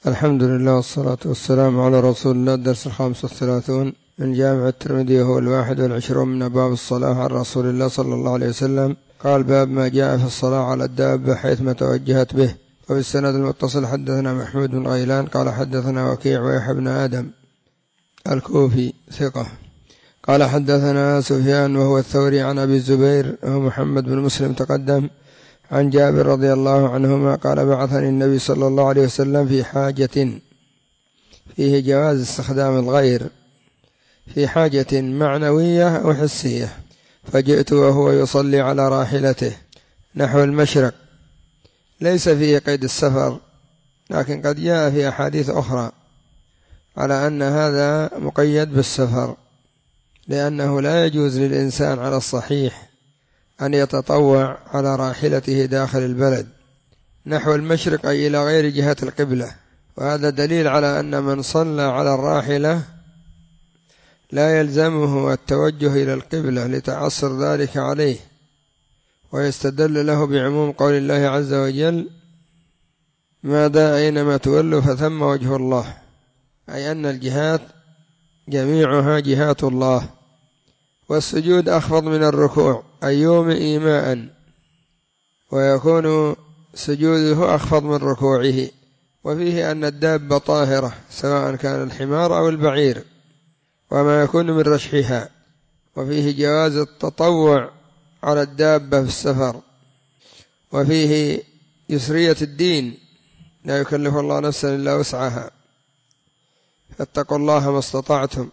الحمد لله والصلاة والسلام على رسول الله. الدرس 35 من جامع الترمذي، هو 21 من أبواب الصلاة عن رسول الله صلى الله عليه وسلم. قال: باب ما جاء في الصلاة على الدابة حيثما توجهت به. وفي السند المتصل حدثنا محمود بن غيلان قال حدثنا وكيع ويحيى بن آدم الكوفي ثقة قال حدثنا سفيان وهو الثوري عن أبي الزبير وهو محمد بن مسلم تقدم عن جابر رضي الله عنهما قال: بعثني النبي صلى الله عليه وسلم في حاجة، فيه جواز استخدام الغير في حاجة معنوية أو حسية، فجئت وهو يصلي على راحلته نحو المشرق، ليس فيه قيد السفر، لكن قد جاء في أحاديث أخرى على أن هذا مقيد بالسفر، لأنه لا يجوز للإنسان على الصحيح أن يتطوع على راحلته داخل البلد نحو المشرق أي إلى غير جهة القبلة، وهذا دليل على أن من صلى على الراحلة لا يلزمه التوجه إلى القبلة لتعسر ذلك عليه، ويستدل له بعموم قول الله عز وجل: ماذا أينما تولوا فثم وجه الله، أي أن الجهات جميعها جهات الله. والسجود أخفض من الركوع أي يومئ إيماء، ويكون سجوده أخفض من ركوعه. وفيه أن الدابة طاهرة سواء كان الحمار أو البعير وما يكون من رشحها. وفيه جواز التطوع على الدابة في السفر. وفيه يسرية الدين، لا يكلف الله نفسا إلا وسعها، فاتقوا الله ما استطعتم.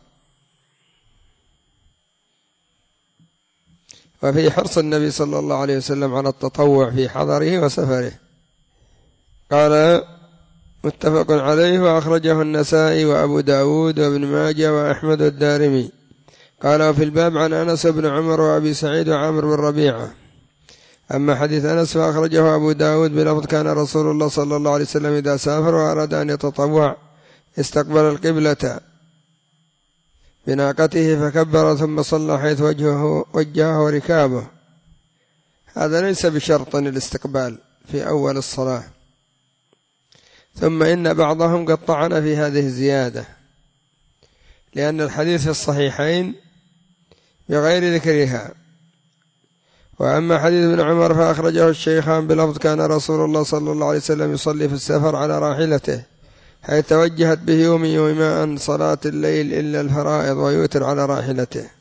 وفي حرص النبي صلى الله عليه وسلم على التطوع في حضره وسفره. قال: متفق عليه، وأخرجه النسائي وأبو داود وابن ماجه وأحمد الدارمي. قال: وفي الباب عن أنس بن عمر وأبي سعيد وعامر بن ربيعة. أما حديث أنس فأخرجه أبو داود بلفظ: كان رسول الله صلى الله عليه وسلم إذا سافر وأراد أن يتطوع استقبل القبلة بناقته فكبر ثم صلى حيث وجهه ركابه. هذا ليس بشرط الاستقبال في أول الصلاة. ثم إن بعضهم قد طعن في هذه الزيادة، لأن الحديث في الصحيحين بغير ذكرها. وأما حديث ابن عمر فأخرجه الشيخان بلفظ: كان رسول الله صلى الله عليه وسلم يصلي في السفر على راحلته حيث توجهت به يومي وإماء صلاة الليل إلا الفرائض ويوتر على راحلته.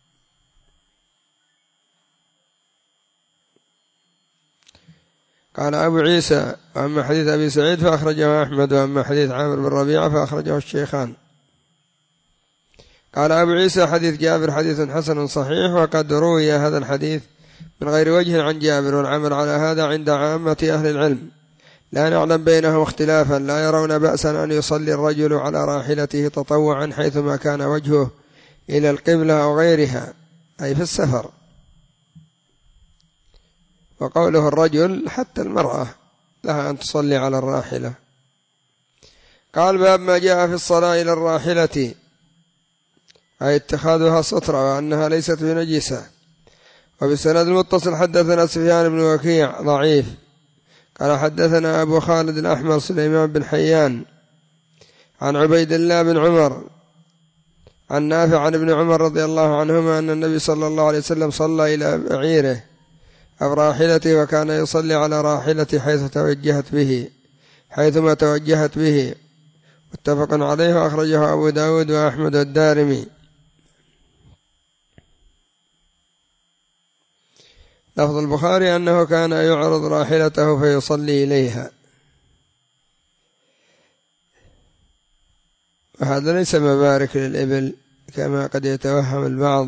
قال أبو عيسى: وأما حديث أبي سعيد فأخرجه أحمد، وأما حديث عامر بن ربيعة فأخرجه الشيخان. قال أبو عيسى: حديث جابر حديث حسن صحيح، وقد روي هذا الحديث من غير وجه عن جابر، والعمل على هذا عند عامة أهل العلم، لا نعلم بينهم اختلافا، لا يرون بأسا أن يصلي الرجل على راحلته تطوعا حيثما كان وجهه إلى القبلة أو غيرها، أي في السفر. وقوله الرجل حتى المرأة لها أن تصلي على الراحلة. قال: باب ما جاء في الصلاة إلى الراحلة، أي اتخاذها سترة وأنها ليست بنجسة. وبالسند المتصل حدثنا سفيان بن وكيع ضعيف قال حدثنا أبو خالد الأحمر سليمان بن حيان عن عبيد الله بن عمر عن نافع عن ابن عمر رضي الله عنهما أن النبي صلى الله عليه وسلم صلى إلى بعيره أو راحلته، وكان يصلي على راحلته حيثما توجهت به. متفق عليه، وأخرجه أبو داود وأحمد الدارمي. لفظ البخاري أنه كان يعرض راحلته فيصلي إليها، وهذا ليس مبارك للإبل كما قد يتوهم البعض.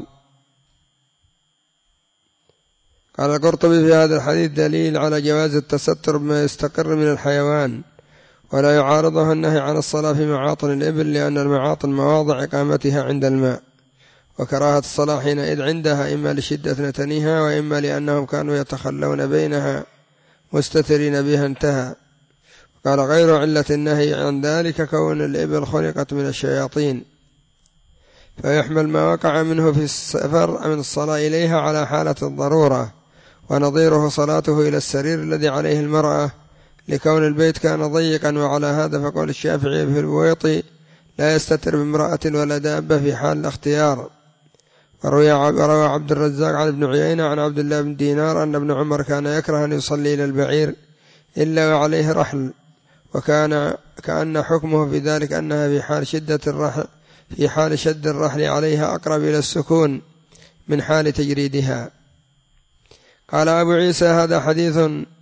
قال القرطبي: في هذا الحديث دليل على جواز التستر بما يستقر من الحيوان، ولا يعارضه النهي عن الصلاة في معاطن الإبل، لأن المعاطن مواضع إقامتها عند الماء، وكراهة الصلاة حينئذ عندها إما لشدة نتنها وإما لأنهم كانوا يتخلون بينها مستترين بها. انتهى. قال: غير علة النهي عن ذلك كون الإبل خلقت من الشياطين، فيحمل ما وقع منه في السفر من الصلاة إليها على حالة الضرورة، ونظيره صلاته إلى السرير الذي عليه المرأة لكون البيت كان ضيقا. وعلى هذا فقول الشافعي في البويط لا يستتر بامرأة ولا دابة في حال الاختيار. وروى عبد الرزاق عن ابن عيينة عن عبد الله بن دينار أن ابن عمر كان يكره أن يصلي إلى البعير إلا وعليه رحل، كأن حكمه في ذلك أنها في حال شد الرحل عليها أقرب إلى السكون من حال تجريدها. قال أبو عيسى هذا حديث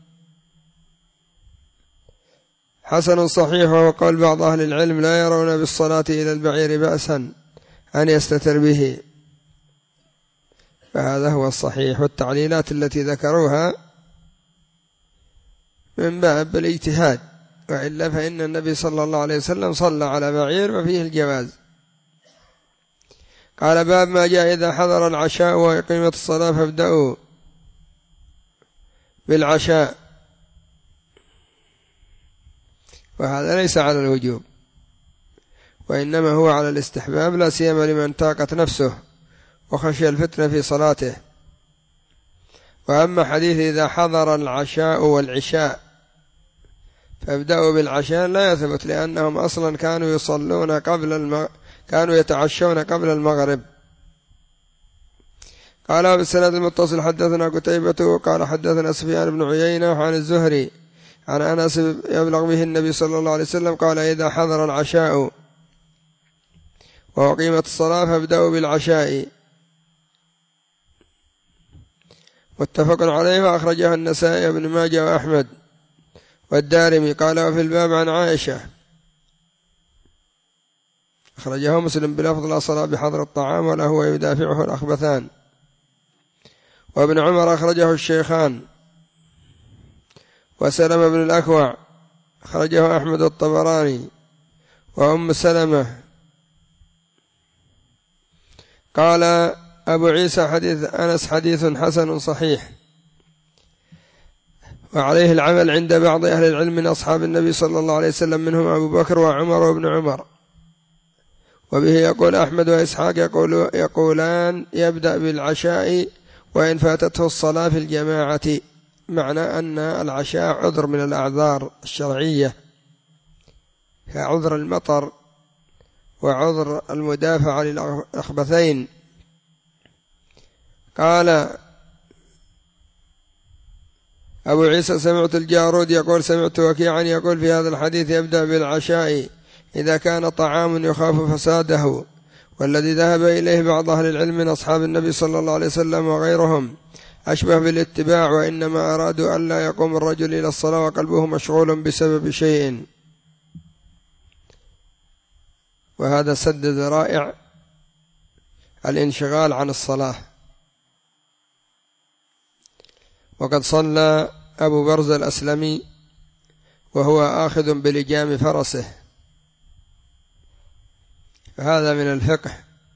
حسن صحيح، وقال بعض أهل العلم لا يرون بالصلاة إلى البعير بأسا أن يستتر به، فهذا هو الصحيح. والتعليلات التي ذكروها من باب الاجتهاد، وإلا فإن النبي صلى الله عليه وسلم صلى على بعير وفيه الجواز. قال باب ما جاء إذا حضر العشاء وإقيمة الصلاة فابدأوا بالعشاء، وهذا ليس على الوجوب وإنما هو على الاستحباب، لا سيما لمن طاقت نفسه وخشي الفتنة في صلاته. وأما حديث إذا حضر العشاء والعشاء فابدأوا بالعشاء لا يثبت، لأنهم أصلا كانوا يتعشون قبل المغرب. قال بالسند المتصل حدثنا قتيبة قال حدثنا سفيان بن عيينة عن الزهري عن أنس يبلغ به النبي صلى الله عليه وسلم قال إذا حضر العشاء وأقيمت الصلاة فابدأوا بالعشاء، متفق عليه، وأخرجه النسائي وابن ماجه وأحمد والدارمي. قال وفي الباب عن عائشة، أخرجه مسلم بلفظ لا صلاة بحضر الطعام ولا هو يدافعه الأخبثان. وابن عمر أخرجه الشيخان. وسلمة بن الأكوع أخرجه أحمد الطبراني. وأم سلمة. قال أبو عيسى حديث أنس حديث حسن صحيح، وعليه العمل عند بعض أهل العلم من أصحاب النبي صلى الله عليه وسلم، منهم أبو بكر وعمر وابن عمر. وبه يقول أحمد وإسحاق يقولان يبدأ بالعشاء وإن فاتته الصلاة في الجماعة، معنى أن العشاء عذر من الأعذار الشرعية، كعذر المطر وعذر المدافع للأخبثين. قال أبو عيسى سمعت الجارود يقول سمعت وكيعا يقول في هذا الحديث يبدأ بالعشاء إذا كان طعام يخاف فساده. والذي ذهب إليه بعض أهل العلم من أصحاب النبي صلى الله عليه وسلم وغيرهم أشبه بالاتباع، وإنما أرادوا أن لا يقوم الرجل إلى الصلاة وقلبه مشغول بسبب شيء، وهذا سد ذرائع الانشغال عن الصلاة. وقد صلى أبو برزة الأسلمي وهو آخذ بلجام فرسه، هذا من الفقه.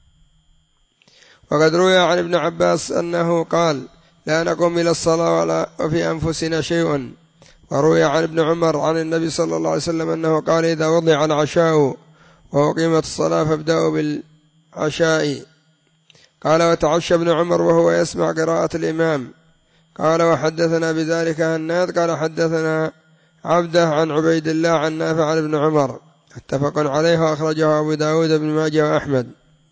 وقد روي عن ابن عباس أنه قال لا نقوم إلى الصلاة ولا وفي أنفسنا شيء. وروي عن ابن عمر عن النبي صلى الله عليه وسلم أنه قال إذا وضع العشاء وأقيمت الصلاة فابدأوا بالعشاء. قال وتعشى ابن عمر وهو يسمع قراءة الإمام. قال وحدثنا بذلك هناد قال حدثنا عبده عن عبيد الله عن نافع عن ابن عمر، اتفق عليه وأخرجه أبو داود بن ماجه وأحمد.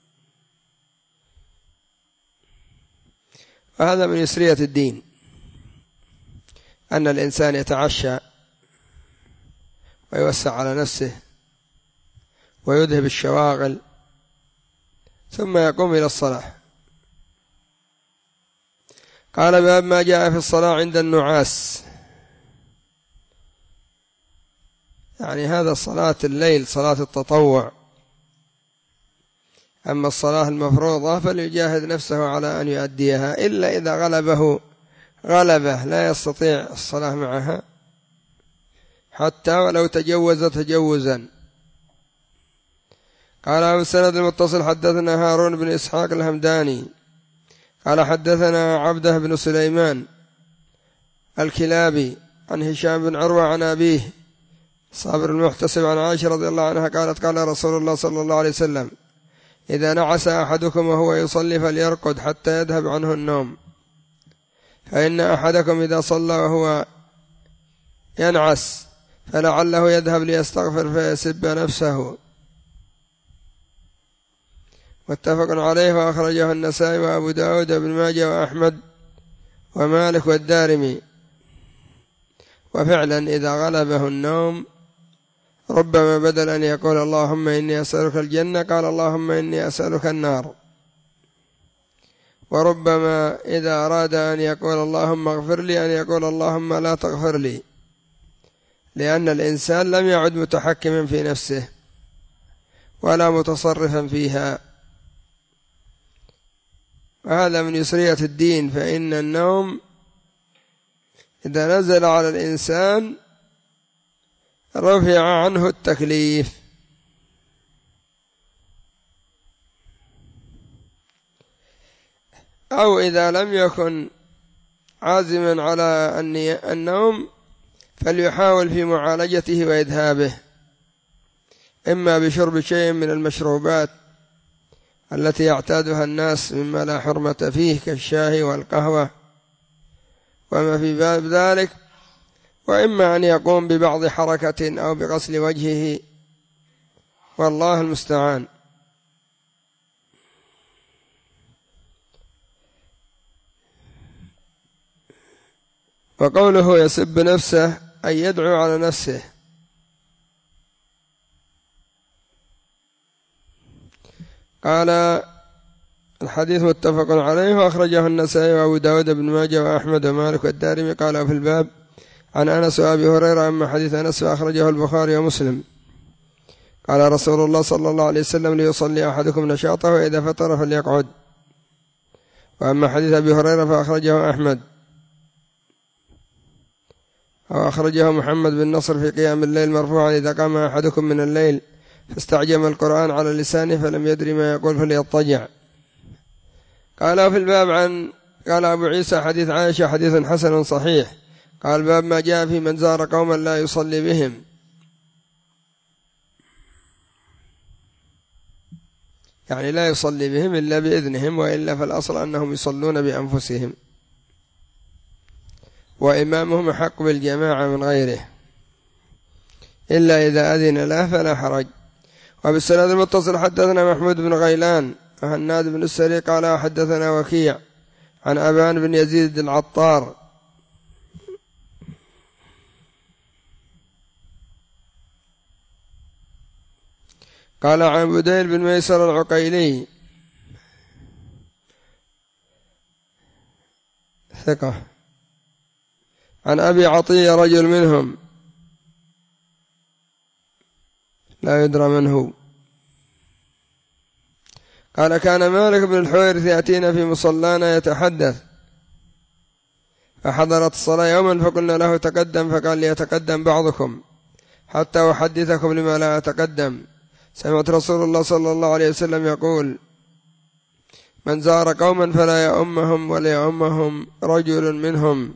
وهذا من يسرية الدين أن الإنسان يتعشى ويوسع على نفسه ويذهب الشواغل ثم يقوم إلى الصلاة. قال باب ما جاء في الصلاة عند النعاس، يعني هذا صلاة الليل صلاة التطوع. أما الصلاة المفروضة فليجاهد نفسه على أن يؤديها، إلا إذا غلبه لا يستطيع الصلاة معها حتى ولو تجوز تجوزا. قال أبو السند المتصل حدثنا هارون بن إسحاق الهمداني قال حدثنا عبده بن سليمان الكلابي عن هشام بن عروة عن أبيه صابر المحتسب عن عائشة رضي الله عنها قالت قال رسول الله صلى الله عليه وسلم إذا نعس أحدكم وهو يصلي فليرقد حتى يذهب عنه النوم، فإن أحدكم إذا صلى وهو ينعس فلعله يذهب ليستغفر فيسب نفسه. متفق عليه وأخرجه النسائي وأبو داود وابن ماجه وأحمد ومالك والدارمي. وفعلا إذا غلبه النوم ربما بدل أن يقول اللهم إني أسألك الجنة قال اللهم إني أسألك النار. وربما إذا أراد أن يقول اللهم اغفر لي أن يقول اللهم لا تغفر لي، لأن الإنسان لم يعد متحكما في نفسه ولا متصرفا فيها، وهذا من يسرية الدين. فإن النوم إذا نزل على الإنسان رفع عنه التكليف. أو إذا لم يكن عازما على النوم فليحاول في معالجته وإذهابه، إما بشرب شيء من المشروبات التي يعتادها الناس مما لا حرمة فيه كالشاي والقهوة وما في باب ذلك، وإما أن يقوم ببعض حركة أو بغسل وجهه، والله المستعان. وقوله يسب نفسه أي يدعو على نفسه. قال الحديث متفق عليه وأخرجه النسائي وأبو داود بن ماجه وأحمد ومالك والدارمي. قال في الباب عن أنس وأبي هريرة أما حديث أنس فأخرجه البخاري ومسلم. قال رسول الله صلى الله عليه وسلم ليصلي أحدكم نشاطه وإذا فطر فليقعد. وأما حديث أبي هريرة فأخرجه أحمد وأخرجه محمد بن نصر في قيام الليل مرفوعا إذا قام أحدكم من الليل فاستعجم القرآن على لسانه فلم يدري ما يقول فليضطجع. قال في الباب قال أبو عيسى حديث عائشة حديث حسن صحيح. قال باب ما جاء في من زار قوما لا يصلي بهم، يعني لا يصلي بهم إلا بإذنهم، وإلا فالأصل أنهم يصلون بأنفسهم، وإمامهم أحق بالجماعة من غيره إلا إذا أذن له فلا حرج. وبالسند المتصل حدثنا محمود بن غيلان وهناد بن السري قال حدثنا وكيع عن أبان بن يزيد العطار قال عن بديل بن ميسر العقيلي ثقة عن أبي عطية رجل منهم لا يدرى من هو. قال كان مالك بن الحويرث يأتينا في مصلانا يتحدث، فحضرت الصلاة يوما فقلنا له تقدم، فقال ليتقدم بعضكم حتى أحدثكم لما لا أتقدم. سمعت رسول الله صلى الله عليه وسلم يقول من زار قوما فلا يؤمهم ولا يؤمهم رجل منهم.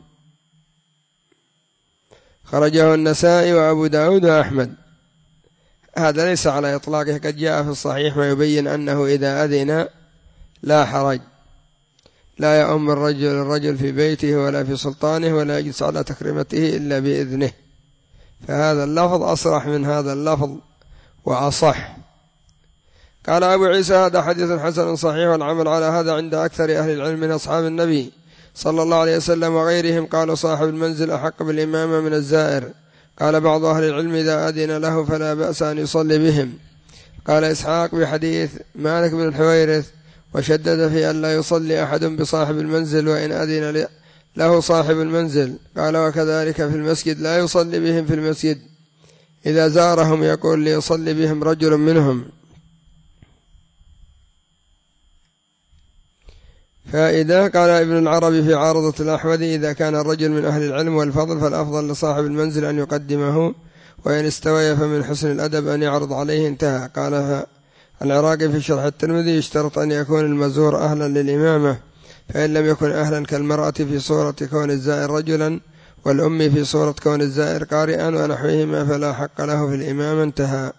خرجه النسائي وأبو داود وأحمد. هذا ليس على إطلاقه، قد جاء في الصحيح ما يبين أنه إذا أذن لا حرج، لا يؤم الرجل في بيته ولا في سلطانه ولا يجلس على تكريمته إلا بإذنه، فهذا اللفظ أصرح من هذا اللفظ وأصح. قال أبو عيسى هذا حديث حسن صحيح، والعمل على هذا عند أكثر أهل العلم من أصحاب النبي صلى الله عليه وسلم وغيرهم. قالوا صاحب المنزل أحق بالإمامة من الزائر. قال بعض أهل العلم إذا أذن له فلا بأس أن يصلي بهم. قال إسحاق بحديث مالك بن الحويرث وشدد في أن لا يصلي أحد بصاحب المنزل وإن أذن له صاحب المنزل. قال وكذلك في المسجد لا يصلي بهم في المسجد، إذا زارهم يقول ليصلي بهم رجل منهم. فإذا قال ابن العربي في عارضة الأحوذي إذا كان الرجل من أهل العلم والفضل فالأفضل لصاحب المنزل أن يقدمه، وإن استوى فمن حسن الأدب أن يعرض عليه انتهى. قال العراقي في شرح الترمذي يشترط أن يكون المزور أهلا للإمامة، فإن لم يكن أهلا كالمرأة في صورة كون الزائر رجلا والأم في صورة كون الزائر قارئا ونحوهما فلا حق له في الإمامة انتهى.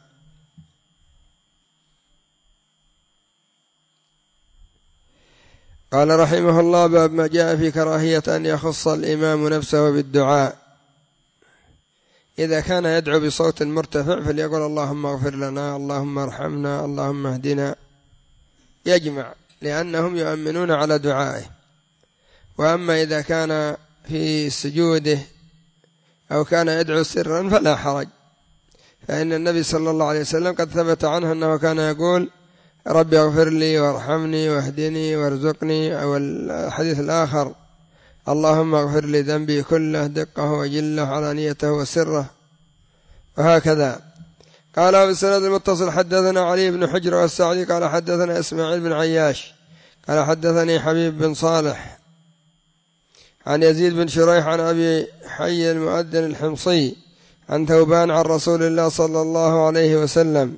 قال رحمه الله باب ما جاء في كراهية أن يخص الإمام نفسه بالدعاء إذا كان يدعو بصوت مرتفع فليقول اللهم اغفر لنا، اللهم ارحمنا، اللهم اهدنا، يجمع، لأنهم يؤمنون على دعائه. وأما إذا كان في سجوده أو كان يدعو سرا فلا حرج، فإن النبي صلى الله عليه وسلم قد ثبت عنه أنه كان يقول ربي اغفر لي وارحمني واهدني وارزقني، أو الحديث الآخر اللهم اغفر لي ذنبي كله دقه وجله علانيته وسره، وهكذا. قال بالسند المتصل حدثنا علي بن حجر والسعدي قال حدثنا إسماعيل بن عياش قال حدثني حبيب بن صالح عن يزيد بن شريح عن أبي حي المؤذن الحمصي عن ثوبان عن رسول الله صلى الله عليه وسلم.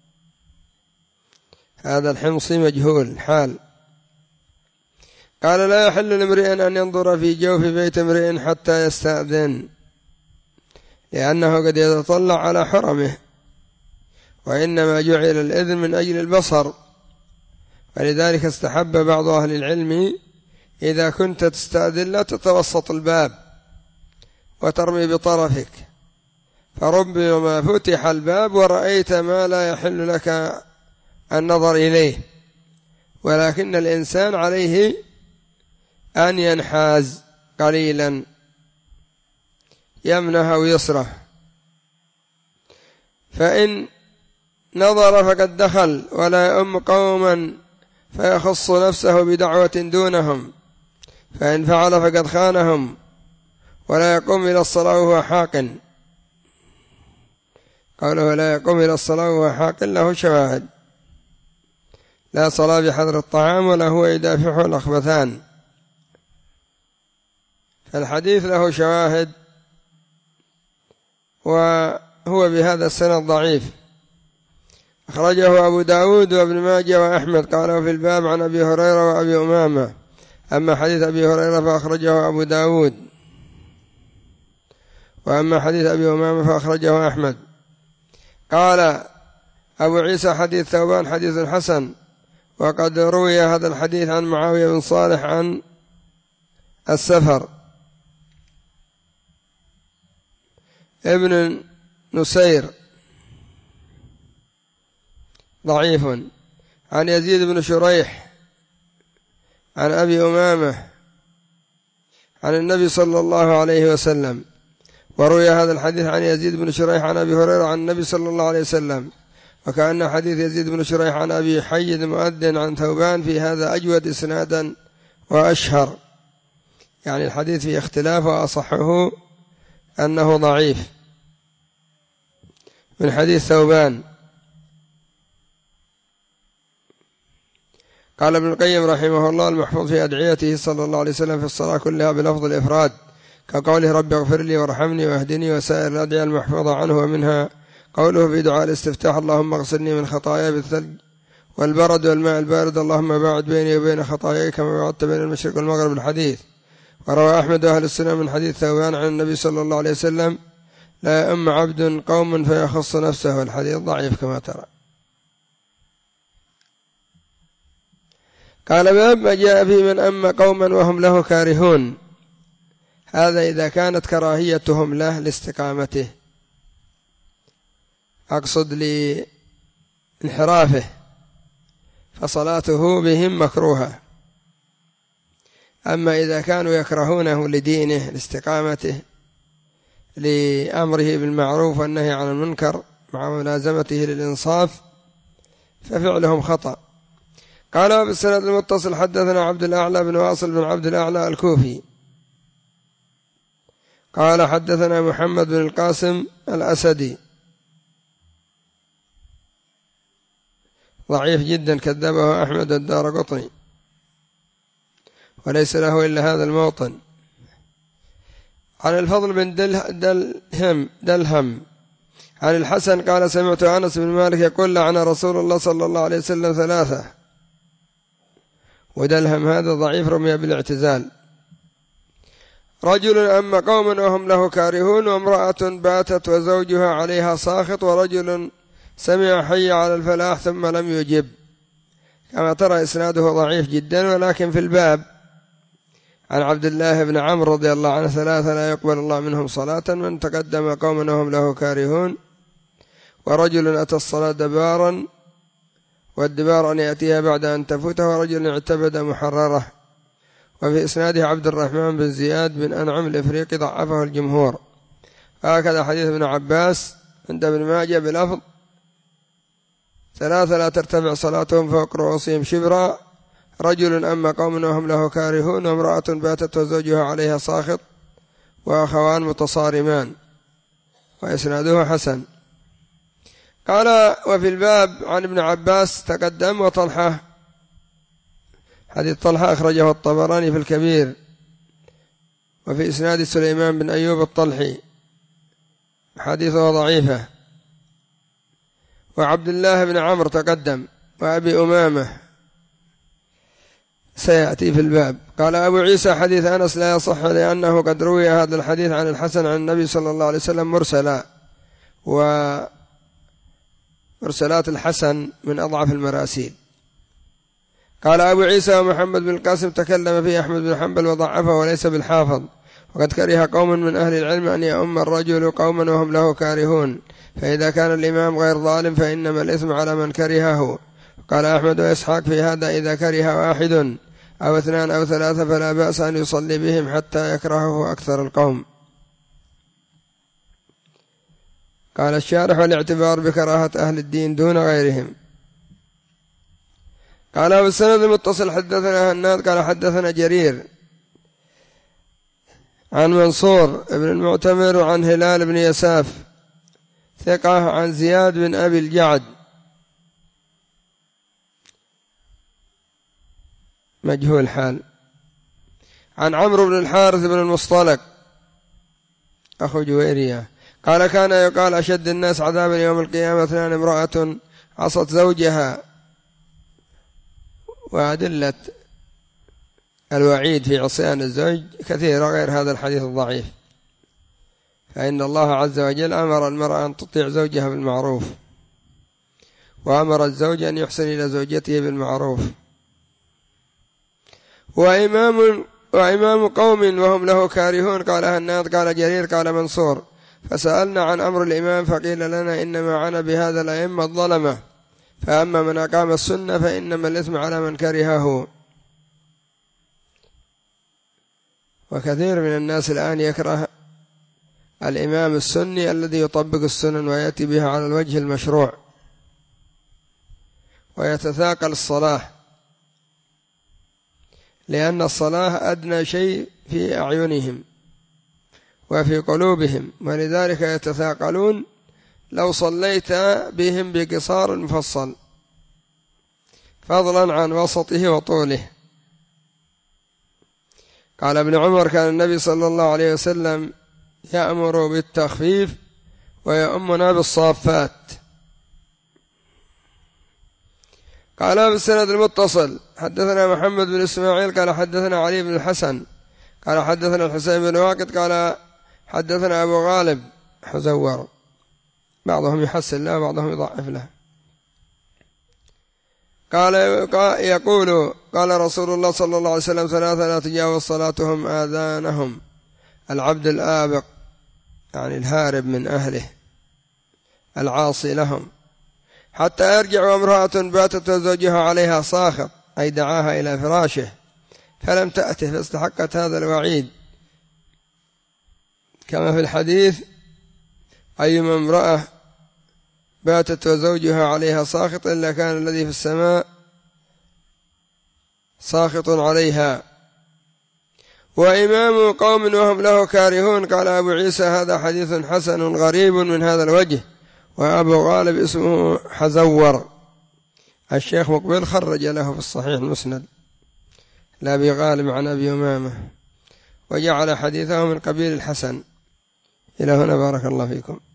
هذا الحمصي مجهول حال. قال لا يحل لامرئ أن ينظر في جوف بيت امرئ حتى يستأذن، لأنه قد يتطلع على حرمه، وإنما جعل الإذن من أجل البصر. ولذلك استحب بعض أهل العلم إذا كنت تستأذن لا تتوسط الباب وترمي بطرفك، فربما فتح الباب ورأيت ما لا يحل لك النظر إليه، ولكن الإنسان عليه أن ينحاز قليلا يمنه أو يسره، فإن نظر فقد دخل، ولا يؤم قوما فيخص نفسه بدعوة دونهم، فإن فعل فقد خانهم، ولا يقوم إلى الصلاة وهو حاق. قوله لا يقوم إلى الصلاة وهو حاق له شواهد، لا صلاة بحضر الطعام ولا هو يدافعه الأخبثان، فالحديث له شواهد، وهو بهذا السند ضعيف. أخرجه أبو داود وابن ماجه وأحمد قاله في الباب عن أبي هريرة وأبي أمامة. أما حديث أبي هريرة فأخرجه أبو داود، وأما حديث أبي أمامة فأخرجه أحمد. قال أبو عيسى حديث ثوبان حديث حسن، وقد روي هذا الحديث عن معاوية بن صالح عن السفر ابن نسير ضعيف، عن يزيد بن شريح عن أبي أمامة عن النبي صلى الله عليه وسلم. وروي هذا الحديث عن يزيد بن شريح عن أبي هريرة عن النبي صلى الله عليه وسلم، وكأن حديث يزيد بن شريح عن أبي حي المؤذن عن ثوبان في هذا أجود إسنادا وأشهر، يعني الحديث فيه اختلاف، وأصحه أنه ضعيف من حديث ثوبان. قال ابن القيم رحمه الله المحفوظ في أدعيته صلى الله عليه وسلم في الصلاة كلها بلفظ الإفراد، كقوله رب اغفر لي وارحمني واهدني، وسائر الأدعية المحفوظة عنه، ومنها قوله في دعاء الاستفتاح اللهم اغسلني من خطاياي بالثلج والبرد والماء البارد، اللهم باعد بيني وبين خطاياي كما بعدت بين المشرق والمغرب الحديث. وروى أحمد أهل السنة من حديث ثوبان عن النبي صلى الله عليه وسلم لا يؤم عبد قوم فيخص نفسه، والحديث ضعيف كما ترى. قال باب ما جاء في من أم قوما وهم له كارهون. هذا إذا كانت كراهيتهم له لاستقامته، أقصد لانحرافه، فصلاته بهم مكروهة. أما إذا كانوا يكرهونه لدينه لاستقامته، لأمره بالمعروف والنهي عن المنكر مع ملازمته للإنصاف، ففعلهم خطأ. قال بالسند المتصل حدثنا عبد الأعلى بن واصل بن عبد الأعلى الكوفي قال حدثنا محمد بن القاسم الأسدي ضعيف جدا، كذبه أحمد الدارقطني وليس له إلا هذا الموطن. عن الفضل بن دلهم عن الحسن قال سمعت أنس بن مالك يقول لعن رسول الله صلى الله عليه وسلم ثلاثة. ودلهم هذا ضعيف رمي بالاعتزال. رجل أما قوما وهم له كارهون، وامرأة باتت وزوجها عليها ساخط، ورجل سمع حي على الفلاح ثم لم يجب. كما ترى إسناده ضعيف جدا، ولكن في الباب عن عبد الله بن عمرو رضي الله عنه 3 لا يقبل الله منهم صلاة: من تقدم قوما وهم له كارهون، ورجل أتى الصلاة دبارا، والدبار أن يأتيها بعد أن تفوته، ورجل اعتبد محررة. وفي إسناده عبد الرحمن بن زياد بن أنعم الإفريقي ضعفه الجمهور. هكذا حديث ابن عباس عند ابن ماجه بلفظ: 3 لا ترتفع صلاتهم فوق رؤوسهم شبرا: رجل أما قوم وهم له كارهون، وامرأة باتت وزوجها عليها ساخط، وأخوان متصارمان. وإسناده حسن. قال: وفي الباب عن ابن عباس تقدم. وطلحة، حديث طلحة أخرجه الطبراني في الكبير. وفي إسناد سليمان بن أيوب الطلحي حديثه ضعيفة. وعبد الله بن عمرو تقدم. وأبي أمامة سيأتي في الباب. قال أبو عيسى: حديث أنس لا يصح، لأنه قد روي هذا الحديث عن الحسن عن النبي صلى الله عليه وسلم مرسلا، ومرسلات الحسن من أضعف المراسيل. قال أبو عيسى: ومحمد بن القاسم تكلم فيه أحمد بن حنبل وضعفه وليس بالحافظ، وقد كره قوم من أهل العلم أن يؤم الرجل قوما وهم له كارهون، فإذا كان الإمام غير ظالم فإنما الإثم على من كرهه. قال أحمد وإسحاق في هذا: إذا كره واحد أو 2 أو 3 فلا بأس أن يصلي بهم حتى يكرهه أكثر القوم. قال الشارح: والاعتبار بكراهة أهل الدين دون غيرهم. قال والسند المتصل حدثنا هناد قال حدثنا جرير عن منصور بن المعتمر وعن هلال بن يساف ثقة عن زياد بن أبي الجعد مجهول حال عن عمرو بن الحارث بن المصطلق أخو جويرية قال: كان يقال: أشد الناس عذابا يوم القيامة 2 امرأة عصت زوجها. وأدلة الوعيد في عصيان الزوج كثيرة غير هذا الحديث الضعيف، فإن الله عز وجل أمر المرأة أن تطيع زوجها بالمعروف، وأمر الزوج أن يحسن إلى زوجته بالمعروف. وإمام قوم وهم له كارهون. قال هناد قال جرير قال منصور: فسألنا عن أمر الإمام فقيل لنا: إنما عنا بهذا الأئمة الظلمة، فأما من أقام السنة فإنما الإثم على من كرهه. وكثير من الناس الآن يكره الإمام السني الذي يطبق السنن ويأتي بها على الوجه المشروع ويتثاقل الصلاة، لأن الصلاة أدنى شيء في أعينهم وفي قلوبهم، ولذلك يتثاقلون لو صليت بهم بقصار مفصل فضلا عن وسطه وطوله. قال ابن عمر: كان النبي صلى الله عليه وسلم يأمر بالتخفيف ويؤمنا بالصافات. قال بالسند المتصل حدثنا محمد بن إسماعيل قال حدثنا علي بن الحسن قال حدثنا الحسين بن واقد قال حدثنا أبو غالب حزور، بعضهم يحسن له بعضهم يضعف له. قال يقول: قال رسول الله صلى الله عليه وسلم: 3 لا تجاوز صلاتهم آذانهم: العبد الآبق يعني الهارب من أهله العاصي لهم، حتى يرجع، وامرأة باتت وزوجها عليها ساخط أي دعاها إلى فراشه فلم تأته فاستحقت هذا الوعيد، كما في الحديث: أيما امرأة باتت وزوجها عليها ساخط إلا كان الذي في السماء ساخط عليها. وإمام قوم وهم له كارهون. قال أبو عيسى: هذا حديث حسن غريب من هذا الوجه. وأبو غالب اسمه حزور. الشيخ مقبل خرج له في الصحيح المسند لا أبي غالب عن أبي أمامة، وجعل حديثه من قبيل الحسن. إلى هنا بارك الله فيكم.